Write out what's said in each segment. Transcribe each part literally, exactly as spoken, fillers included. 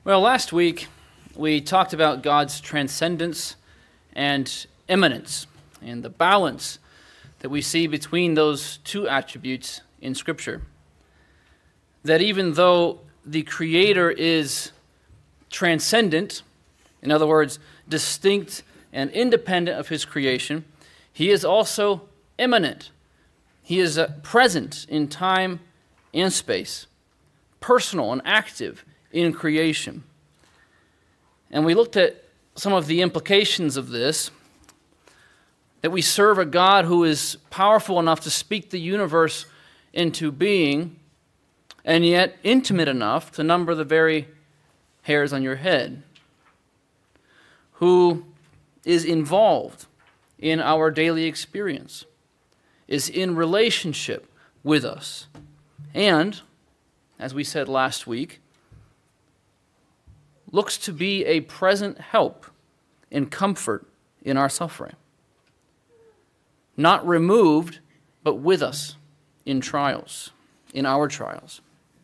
Well, last week we talked about God's transcendence and immanence and the balance that we see between those two attributes in Scripture. That even though the Creator is transcendent, in other words, distinct and independent of His creation, He is also immanent. He is uh, present in time and space, personal and active in creation. And we looked at some of the implications of this, that we serve a God who is powerful enough to speak the universe into being, and yet intimate enough to number the very hairs on your head, who is involved in our daily experience, is in relationship with us, and, as we said last week, looks to be a present help and comfort in our suffering. Not removed, but with us in trials, in our trials.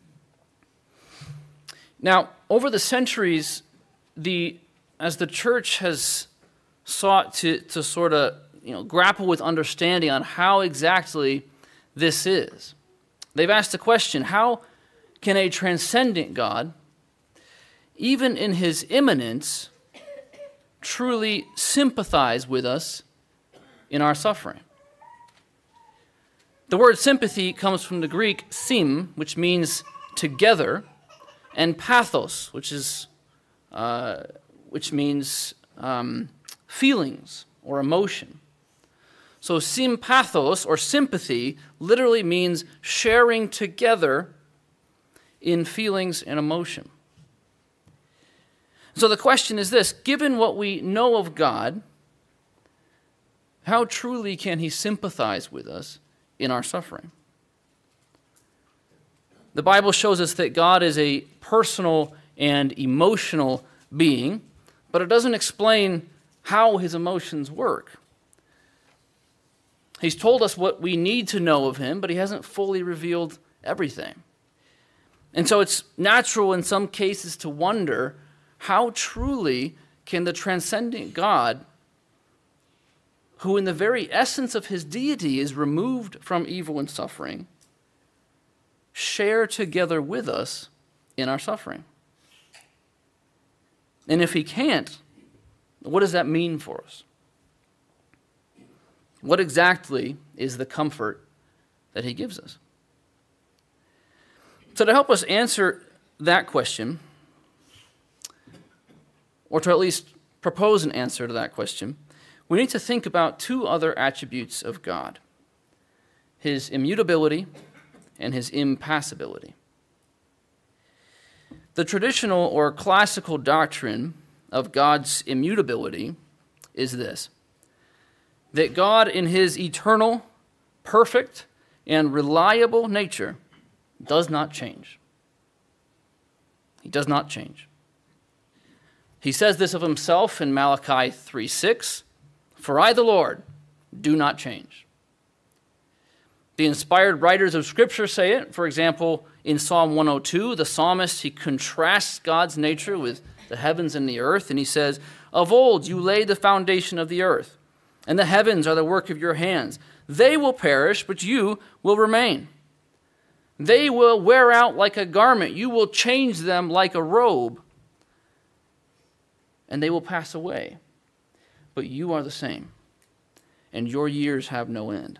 Now, over the centuries, the as the church has sought to, to sort of you know, grapple with understanding on how exactly this is, they've asked the question, how can a transcendent God, even in His immanence, truly sympathize with us in our suffering? The word sympathy comes from the Greek sim, which means together, and pathos, which is uh, which means um, feelings or emotion. So sympathos, or sympathy, literally means sharing together in feelings and emotion. So the question is this: given what we know of God, how truly can He sympathize with us in our suffering? The Bible shows us that God is a personal and emotional being, but it doesn't explain how His emotions work. He's told us what we need to know of Him, but He hasn't fully revealed everything. And so it's natural in some cases to wonder, how truly can the transcendent God, who in the very essence of His deity is removed from evil and suffering, share together with us in our suffering? And if He can't, what does that mean for us? What exactly is the comfort that He gives us? So to help us answer that question, or to at least propose an answer to that question, we need to think about two other attributes of God: His immutability and His impassibility. The traditional or classical doctrine of God's immutability is this: that God, in His eternal, perfect, and reliable nature, does not change. He does not change. He says this of Himself in Malachi three six, "For I, the Lord, do not change." The inspired writers of Scripture say it. For example, in Psalm one oh two, the psalmist, he contrasts God's nature with the heavens and the earth, and he says, "Of old you laid the foundation of the earth, and the heavens are the work of your hands. They will perish, but you will remain. They will wear out like a garment. You will change them like a robe, and they will pass away. But you are the same, and your years have no end."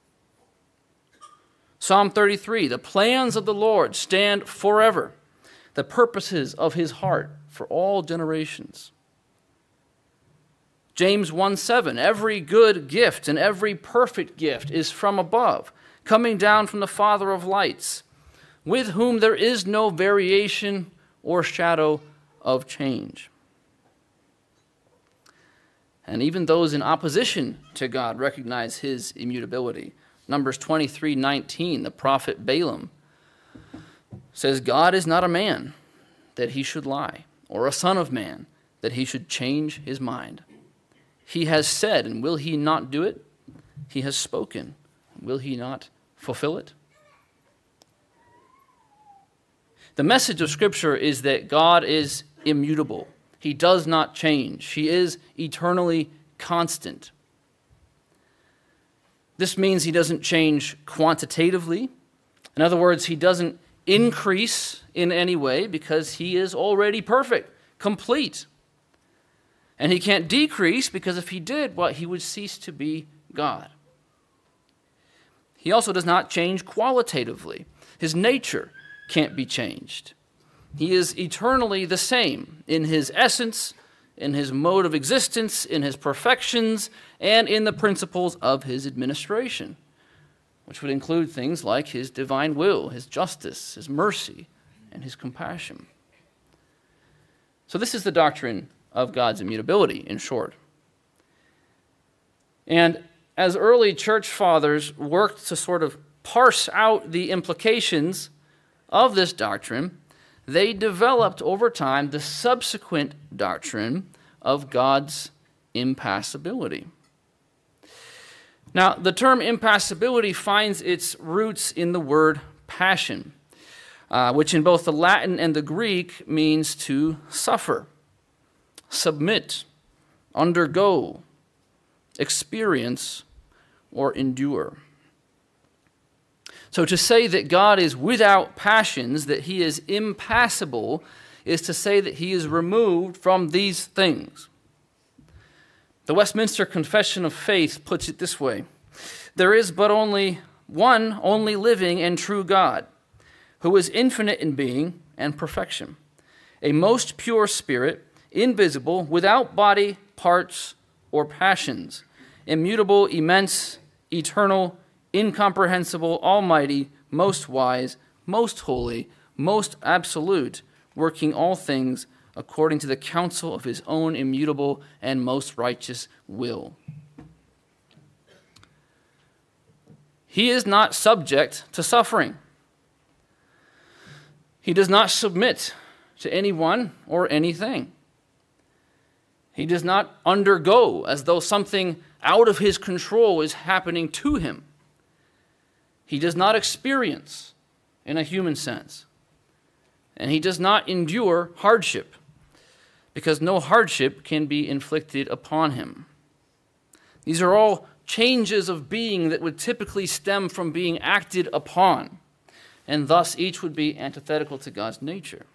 Psalm thirty-three, "The plans of the Lord stand forever, the purposes of His heart for all generations." James one seven, "Every good gift and every perfect gift is from above, coming down from the Father of lights, with whom there is no variation or shadow of change." And even those in opposition to God recognize His immutability. Numbers twenty-three nineteen, the prophet Balaam says, "God is not a man that He should lie, or a son of man that He should change His mind. He has said, and will He not do it? He has spoken, will He not fulfill it?" The message of Scripture is that God is immutable. He does not change. He is eternally constant. This means he doesn't change quantitatively. In other words, he doesn't increase in any way because he is already perfect, complete. And he can't decrease because if he did, well, he would cease to be God. He also does not change qualitatively. His nature can't be changed. He is eternally the same in his essence, in his mode of existence, in his perfections, and in the principles of his administration, which would include things like his divine will, his justice, his mercy, and his compassion. So this is the doctrine of God's immutability, in short. And as early church fathers worked to sort of parse out the implications of this doctrine, they developed over time the subsequent doctrine of God's impassibility. Now, the term impassibility finds its roots in the word passion, uh, which in both the Latin and the Greek means to suffer, submit, undergo, experience, or endure. So to say that God is without passions, that he is impassible, is to say that he is removed from these things. The Westminster Confession of Faith puts it this way: there is but only one only living and true God, who is infinite in being and perfection, a most pure spirit, invisible, without body, parts, or passions, immutable, immense, eternal, incomprehensible, almighty, most wise, most holy, most absolute, working all things according to the counsel of his own immutable and most righteous will. He is not subject to suffering. He does not submit to anyone or anything. He does not undergo as though something out of his control is happening to him. He does not experience in a human sense. And he does not endure hardship, because no hardship can be inflicted upon him. These are all changes of being that would typically stem from being acted upon, and thus each would be antithetical to God's nature.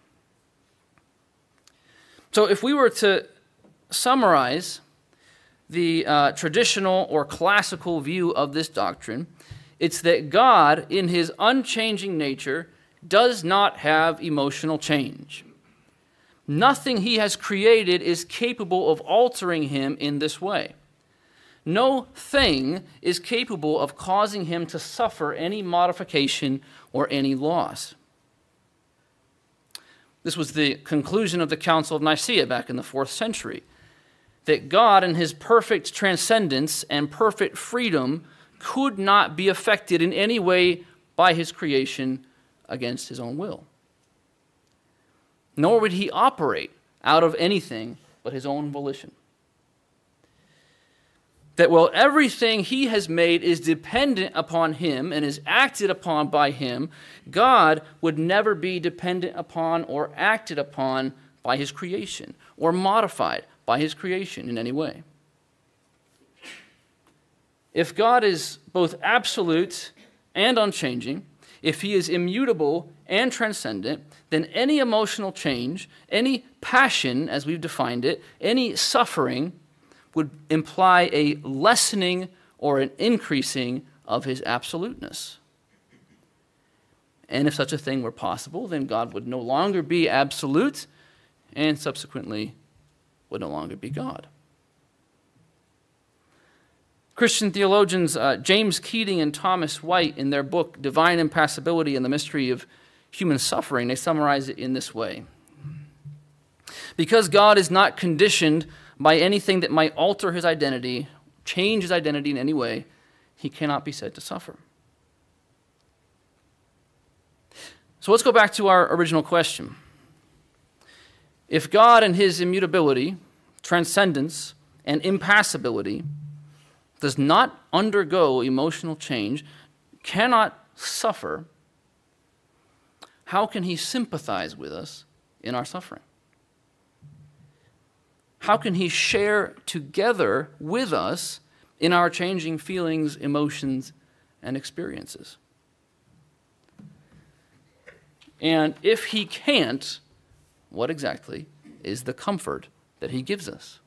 So if we were to summarize the uh, traditional or classical view of this doctrine, it's that God, in his unchanging nature, does not have emotional change. Nothing he has created is capable of altering him in this way. No thing is capable of causing him to suffer any modification or any loss. This was the conclusion of the Council of Nicaea back in the fourth century, that God in his perfect transcendence and perfect freedom could not be affected in any way by his creation against his own will. Nor would he operate out of anything but his own volition. That while everything he has made is dependent upon him and is acted upon by him, God would never be dependent upon or acted upon by his creation or modified by his creation in any way. If God is both absolute and unchanging, if he is immutable and transcendent, then any emotional change, any passion, as we've defined it, any suffering would imply a lessening or an increasing of his absoluteness. And if such a thing were possible, then God would no longer be absolute and subsequently would no longer be God. Christian theologians uh, James Keating and Thomas White, in their book Divine Impassibility and the Mystery of Human Suffering, they summarize it in this way: because God is not conditioned by anything that might alter his identity, change his identity in any way, he cannot be said to suffer. So let's go back to our original question. If God in his immutability, transcendence, and impassibility does not undergo emotional change, cannot suffer, how can he sympathize with us in our suffering? how can he share together with us in our changing feelings, emotions, and experiences? And if he can't, what exactly is the comfort that he gives us?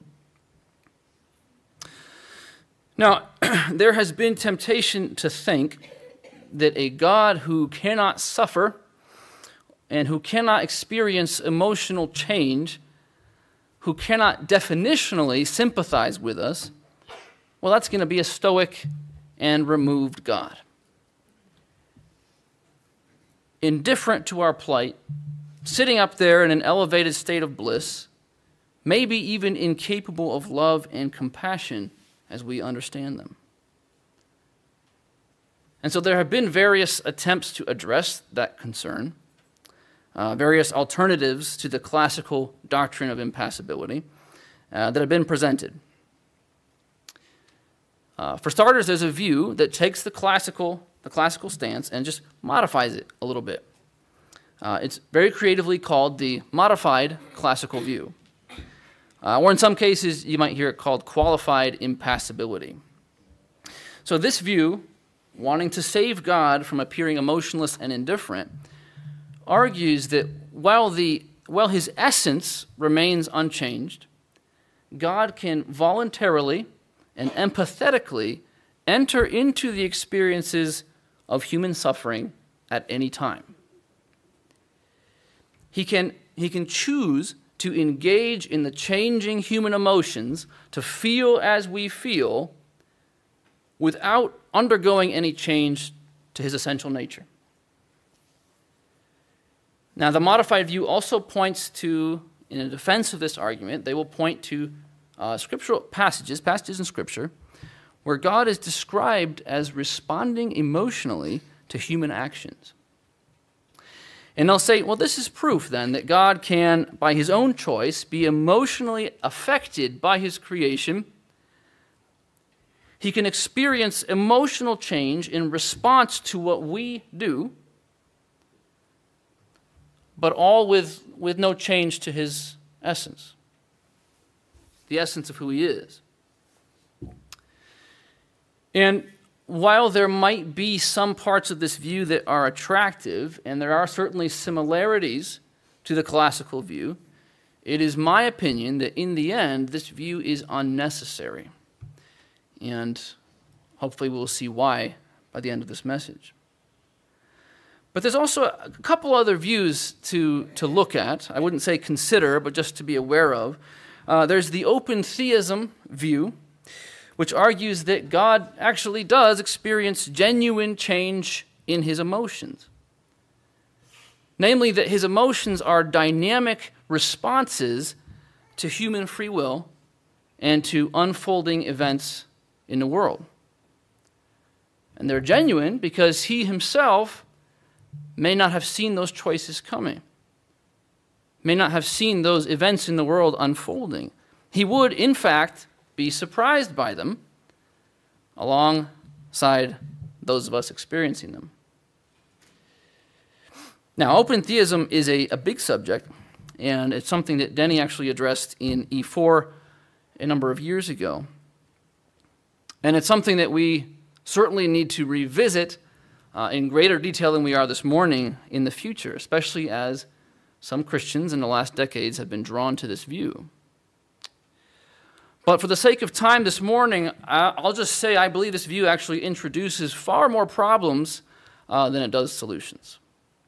Now, there has been temptation to think that a God who cannot suffer and who cannot experience emotional change, who cannot definitionally sympathize with us, well, that's going to be a stoic and removed God. Indifferent to our plight, sitting up there in an elevated state of bliss, maybe even incapable of love and compassion as we understand them. And so there have been various attempts to address that concern, uh, various alternatives to the classical doctrine of impassibility uh, that have been presented. Uh, for starters, there's a view that takes the classical, the classical stance and just modifies it a little bit. Uh, it's very creatively called the modified classical view. Uh, or in some cases, you might hear it called qualified impassibility. So this view, wanting to save God from appearing emotionless and indifferent, argues that while, the, while his essence remains unchanged, God can voluntarily and empathetically enter into the experiences of human suffering at any time. He can, he can choose to engage in the changing human emotions, to feel as we feel, without undergoing any change to his essential nature. Now, the modified view also points to, in a defense of this argument, they will point to uh, scriptural passages, passages in Scripture, where God is described as responding emotionally to human actions. And they'll say, well, this is proof then that God can, by his own choice, be emotionally affected by his creation. He can experience emotional change in response to what we do, but all with, with no change to his essence, the essence of who he is. And while there might be some parts of this view that are attractive, and there are certainly similarities to the classical view, it is my opinion that in the end, this view is unnecessary. And hopefully we'll see why by the end of this message. But there's also a couple other views to, to look at. I wouldn't say consider, but just to be aware of. Uh, there's the open theism view, which argues that God actually does experience genuine change in his emotions. Namely, that his emotions are dynamic responses to human free will and to unfolding events in the world. And they're genuine because he himself may not have seen those choices coming, may not have seen those events in the world unfolding. He would, in fact, be surprised by them alongside those of us experiencing them. Now, open theism is a, a big subject, and it's something that Denny actually addressed in E four a number of years ago. And it's something that we certainly need to revisit uh, in greater detail than we are this morning in the future, especially as some Christians in the last decades have been drawn to this view. But for the sake of time this morning, I'll just say I believe this view actually introduces far more problems uh, than it does solutions.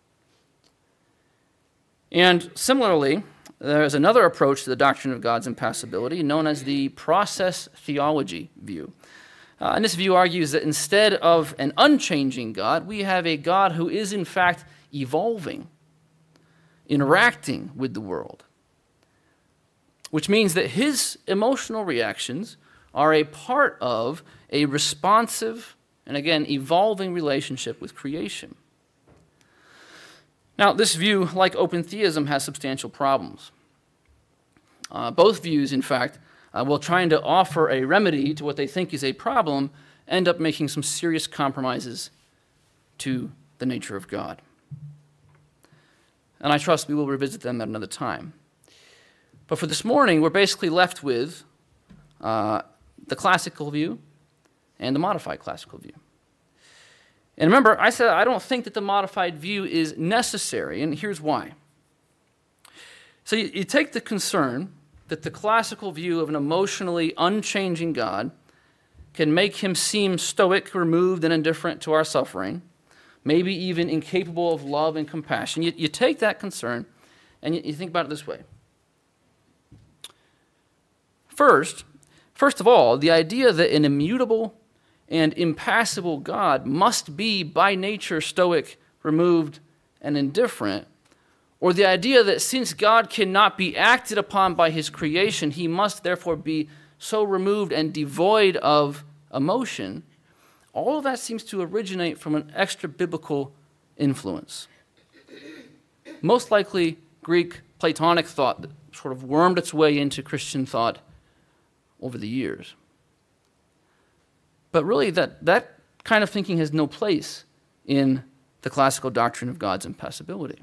And similarly, there's another approach to the doctrine of God's impassibility known as the process theology view. Uh, and this view argues that instead of an unchanging God, we have a God who is in fact evolving, interacting with the world, which means that his emotional reactions are a part of a responsive and, again, evolving relationship with creation. Now, this view, like open theism, has substantial problems. Uh, both views, in fact, uh, while trying to offer a remedy to what they think is a problem, end up making some serious compromises to the nature of God. And I trust we will revisit them at another time. But for this morning, we're basically left with uh, the classical view and the modified classical view. And remember, I said I don't think that the modified view is necessary, and here's why. So you, you take the concern that the classical view of an emotionally unchanging God can make him seem stoic, removed, and indifferent to our suffering, maybe even incapable of love and compassion. You, you take that concern and you, you think about it this way. First, first of all, the idea that an immutable and impassible God must be by nature stoic, removed, and indifferent, or the idea that since God cannot be acted upon by his creation, he must therefore be so removed and devoid of emotion, all of that seems to originate from an extra-biblical influence. Most likely Greek Platonic thought that sort of wormed its way into Christian thought over the years. But really, that, that kind of thinking has no place in the classical doctrine of God's impassibility.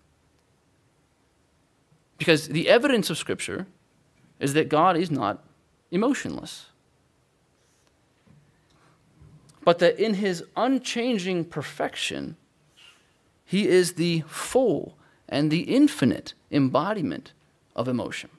Because the evidence of Scripture is that God is not emotionless, but that in his unchanging perfection, he is the full and the infinite embodiment of emotion.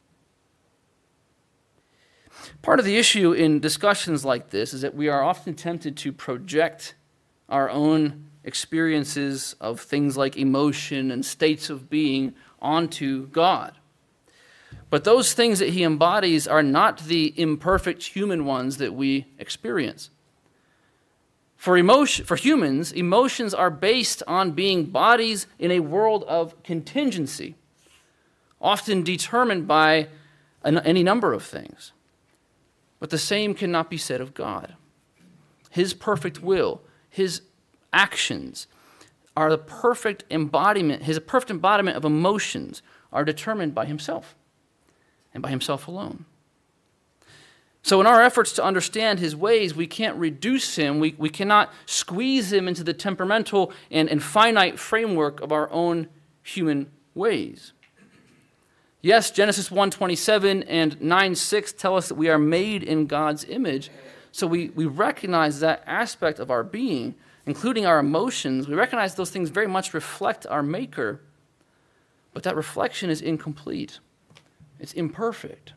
Part of the issue in discussions like this is that we are often tempted to project our own experiences of things like emotion and states of being onto God. But those things that he embodies are not the imperfect human ones that we experience. For emotion, for humans, emotions are based on being bodies in a world of contingency, often determined by an, any number of things. But the same cannot be said of God. His perfect will, his actions are the perfect embodiment, his perfect embodiment of emotions are determined by himself and by himself alone. So in our efforts to understand his ways, we can't reduce him, we, we cannot squeeze him into the temperamental and, and finite framework of our own human ways. Yes, Genesis one twenty-seven and nine six tell us that we are made in God's image, so we, we recognize that aspect of our being, including our emotions. We recognize those things very much reflect our Maker, but that reflection is incomplete. It's imperfect.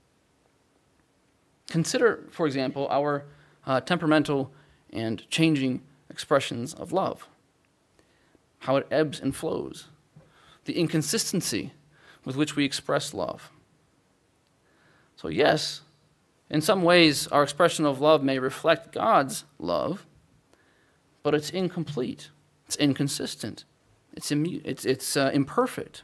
Consider, for example, our uh, temperamental and changing expressions of love, how it ebbs and flows, the inconsistency with which we express love. So yes, in some ways, our expression of love may reflect God's love, but it's incomplete, it's inconsistent, it's, immu- it's, it's uh, imperfect.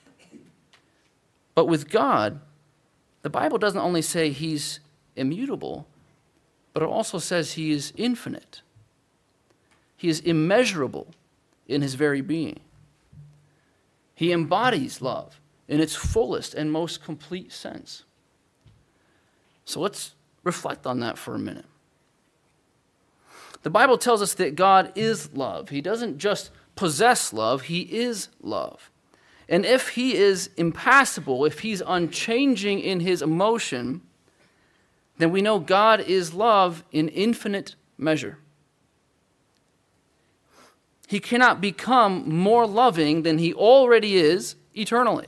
But with God, the Bible doesn't only say he's immutable, but it also says he is infinite. He is immeasurable in his very being. He embodies love in its fullest and most complete sense. So let's reflect on that for a minute. The Bible tells us that God is love. He doesn't just possess love, he is love. And if he is impassible, if he's unchanging in his emotion, then we know God is love in infinite measure. He cannot become more loving than he already is eternally.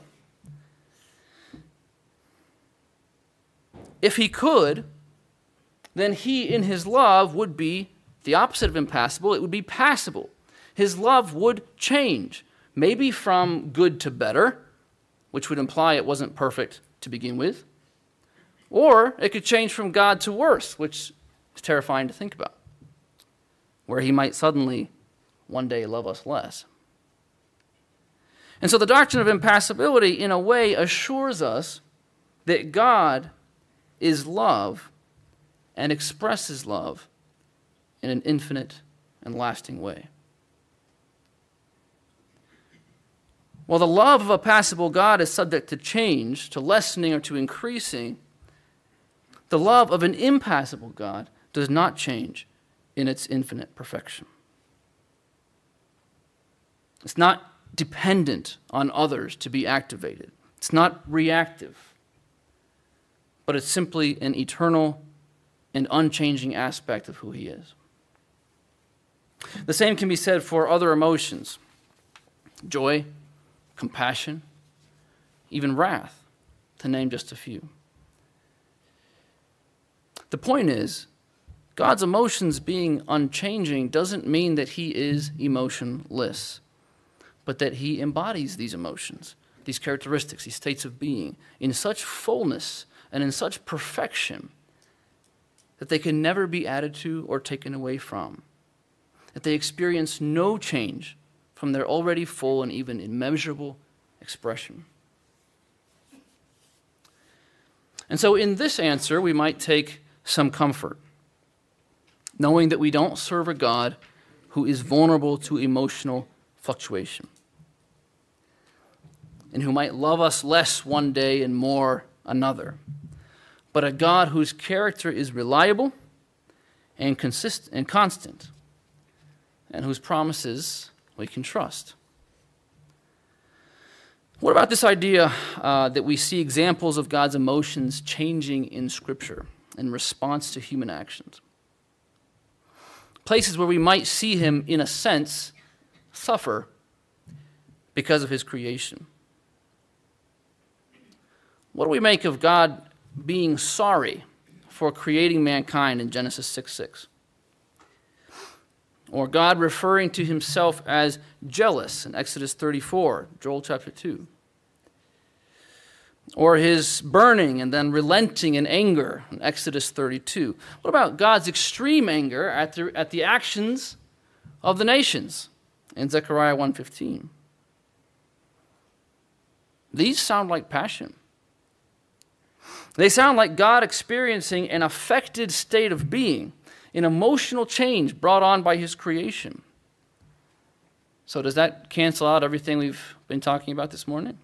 If he could, then he in his love would be the opposite of impassible. It would be passible. His love would change, maybe from good to better, which would imply it wasn't perfect to begin with, or it could change from God to worse, which is terrifying to think about, where he might suddenly one day love us less. And so the doctrine of impassibility, in a way, assures us that God is love and expresses love in an infinite and lasting way. While the love of a passible God is subject to change, to lessening, or to increasing, the love of an impassible God does not change in its infinite perfection. It's not dependent on others to be activated. It's not reactive, but it's simply an eternal and unchanging aspect of who he is. The same can be said for other emotions: joy, compassion, even wrath, to name just a few. The point is, God's emotions being unchanging doesn't mean that he is emotionless, but that he embodies these emotions, these characteristics, these states of being, in such fullness and in such perfection that they can never be added to or taken away from, that they experience no change from their already full and even immeasurable expression. And so in this answer, we might take some comfort, knowing that we don't serve a God who is vulnerable to emotional fluctuation, and who might love us less one day and more another, but a God whose character is reliable and consistent and constant, and whose promises we can trust. What about this idea uh, that we see examples of God's emotions changing in Scripture in response to human actions? Places where we might see him, in a sense, suffer because of his creation. What do we make of God being sorry for creating mankind in Genesis six six? Or God referring to himself as jealous in Exodus thirty-four, Joel chapter two. Or his burning and then relenting in anger in Exodus thirty-two. What about God's extreme anger at the, at the actions of the nations in Zechariah one fifteen? These sound like passion. They sound like God experiencing an affected state of being, an emotional change brought on by his creation. So does that cancel out everything we've been talking about this morning?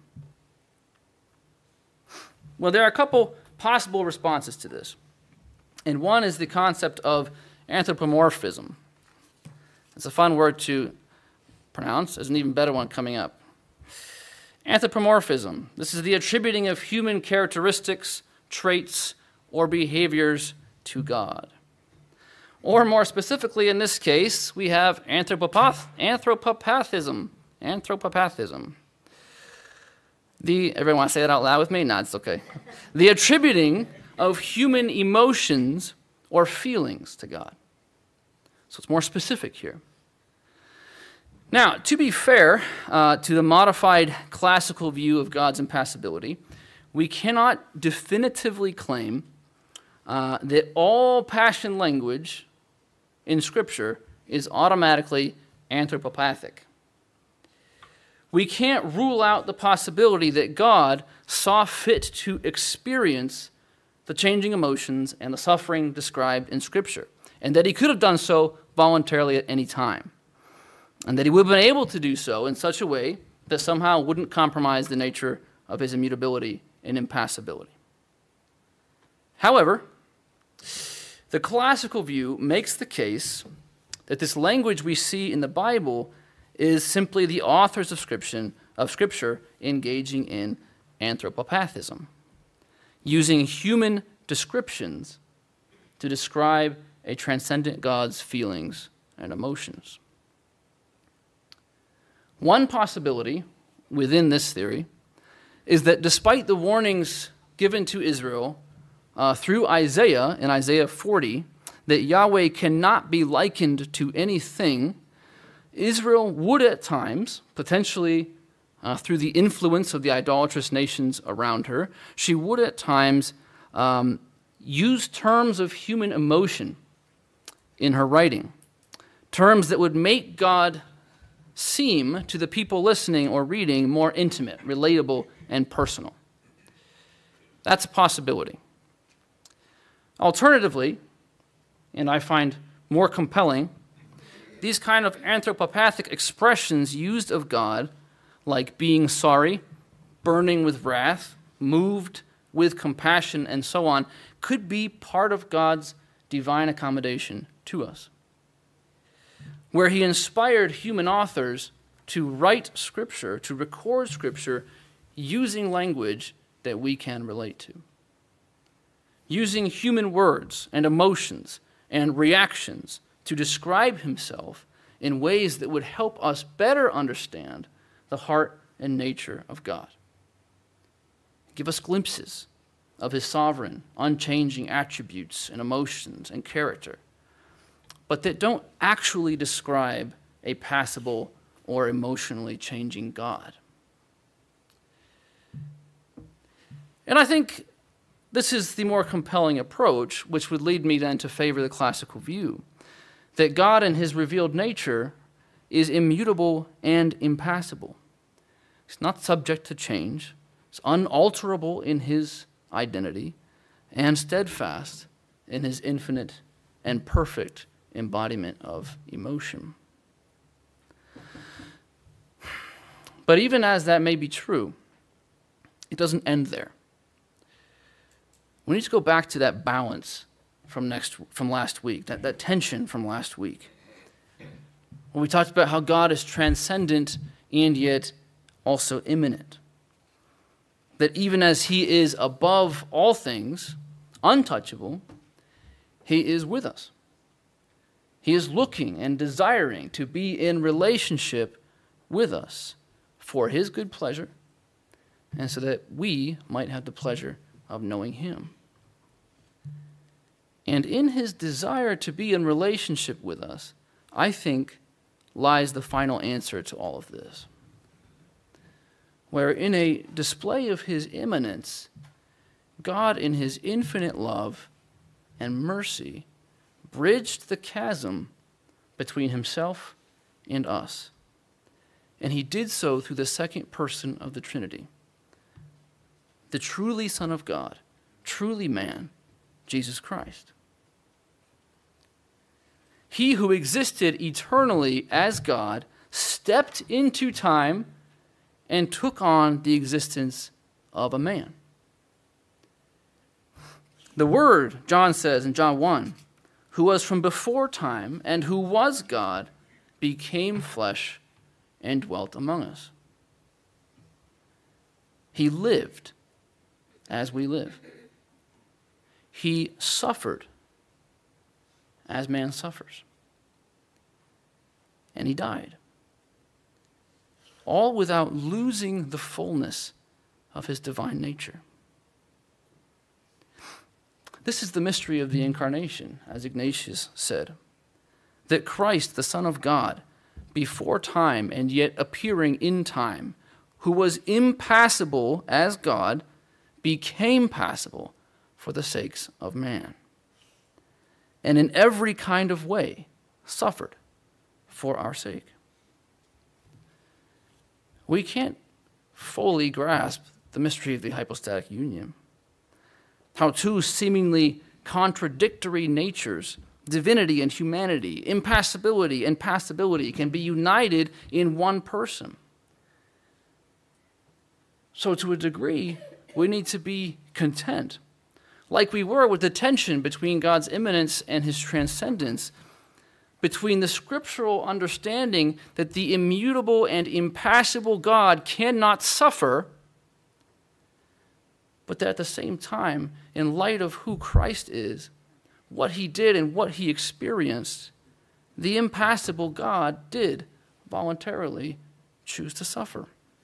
Well, there are a couple possible responses to this. And one is the concept of anthropomorphism. It's a fun word to pronounce. There's an even better one coming up. Anthropomorphism. This is the attributing of human characteristics, traits, or behaviors to God. Or more specifically, in this case, we have anthropopath- anthropopathism. Anthropopathism. The, everyone want to say that out loud with me? No, it's okay. The attributing of human emotions or feelings to God. So it's more specific here. Now, to be fair uh, to the modified classical view of God's impassibility, we cannot definitively claim uh, that all passion language in Scripture is automatically anthropopathic. We can't rule out the possibility that God saw fit to experience the changing emotions and the suffering described in Scripture, and that he could have done so voluntarily at any time, and that he would have been able to do so in such a way that somehow wouldn't compromise the nature of his immutability and impassibility. However, the classical view makes the case that this language we see in the Bible is simply the authors of Scripture, of Scripture engaging in anthropopathism, using human descriptions to describe a transcendent God's feelings and emotions. One possibility within this theory is that despite the warnings given to Israel uh, through Isaiah in Isaiah forty, that Yahweh cannot be likened to anything, Israel would at times, potentially uh, through the influence of the idolatrous nations around her, she would at times um, use terms of human emotion in her writing, terms that would make God seem to the people listening or reading more intimate, relatable, and personal. That's a possibility. Alternatively, and I find more compelling, these kind of anthropopathic expressions used of God, like being sorry, burning with wrath, moved with compassion, and so on, could be part of God's divine accommodation to us, where he inspired human authors to write Scripture, to record Scripture using language that we can relate to, using human words and emotions and reactions to describe himself in ways that would help us better understand the heart and nature of God. Give us glimpses of his sovereign, unchanging attributes and emotions and character, but that don't actually describe a passible or emotionally changing God. And I think this is the more compelling approach, which would lead me then to favor the classical view, that God in his revealed nature is immutable and impassible. He's not subject to change. He's unalterable in his identity and steadfast in his infinite and perfect embodiment of emotion. But even as that may be true, it doesn't end there. We need to go back to that balance from next from last week, that, that tension from last week. When we talked about how God is transcendent and yet also immanent. That even as he is above all things, untouchable, he is with us. He is looking and desiring to be in relationship with us for his good pleasure, and so that we might have the pleasure of knowing him. And in his desire to be in relationship with us, I think, lies the final answer to all of this. Where in a display of his immanence, God in his infinite love and mercy bridged the chasm between himself and us. And he did so through the second person of the Trinity, the truly Son of God, truly man, Jesus Christ. He who existed eternally as God stepped into time and took on the existence of a man. The Word, John says in John one, who was from before time and who was God, became flesh and dwelt among us. He lived as we live. He suffered as man suffers. And he died. All without losing the fullness of his divine nature. This is the mystery of the incarnation, as Ignatius said, that Christ, the Son of God, before time and yet appearing in time, who was impassible as God, became passible for the sakes of man, and in every kind of way suffered for our sake. We can't fully grasp the mystery of the hypostatic union, how two seemingly contradictory natures, divinity and humanity, impassibility and passibility, can be united in one person. So to a degree, we need to be content, like we were with the tension between God's immanence and his transcendence, between the scriptural understanding that the immutable and impassible God cannot suffer, but that at the same time, in light of who Christ is, what he did and what he experienced, the impassible God did voluntarily choose to suffer.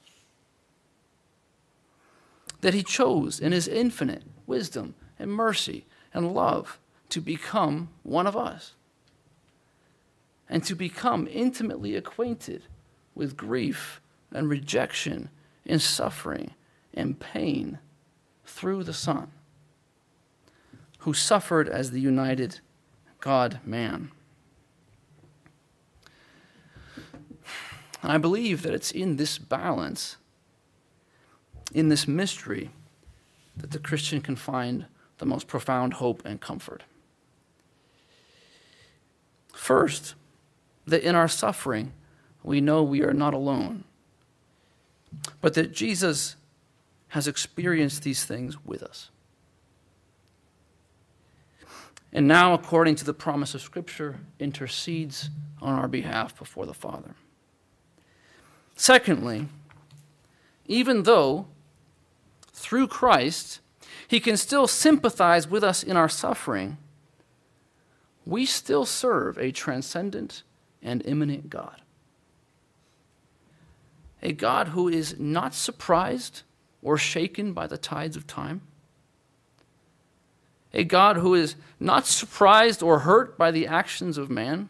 That he chose in his infinite wisdom and mercy and love to become one of us, and to become intimately acquainted with grief and rejection and suffering and pain through the Son, who suffered as the united God-man. I believe that it's in this balance, in this mystery, that the Christian can find the most profound hope and comfort. First, that in our suffering, we know we are not alone, but that Jesus has experienced these things with us. And now, according to the promise of Scripture, intercedes on our behalf before the Father. Secondly, even though through Christ, he can still sympathize with us in our suffering, we still serve a transcendent and immanent God. A God who is not surprised or shaken by the tides of time. A God who is not surprised or hurt by the actions of man,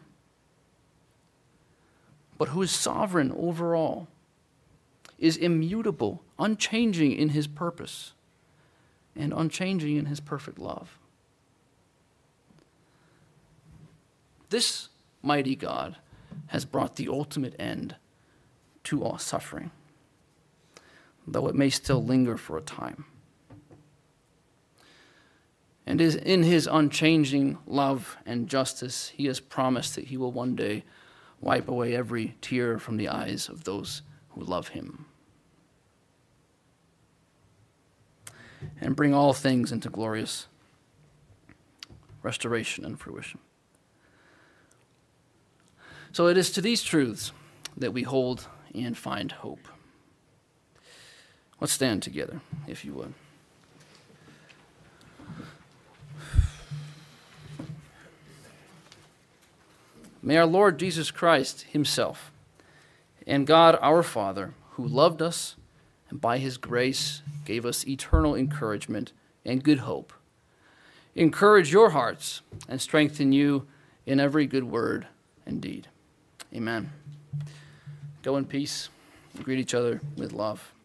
but who is sovereign over all, is immutable, unchanging in his purpose, and unchanging in his perfect love. This mighty God has brought the ultimate end to all suffering, though it may still linger for a time. And is in his unchanging love and justice, he has promised that he will one day wipe away every tear from the eyes of those who love him, and bring all things into glorious restoration and fruition. So it is to these truths that we hold and find hope. Let's stand together, if you would. May our Lord Jesus Christ himself and God our Father, who loved us and by his grace gave us eternal encouragement and good hope, encourage your hearts and strengthen you in every good word and deed. Amen. Go in peace and greet each other with love.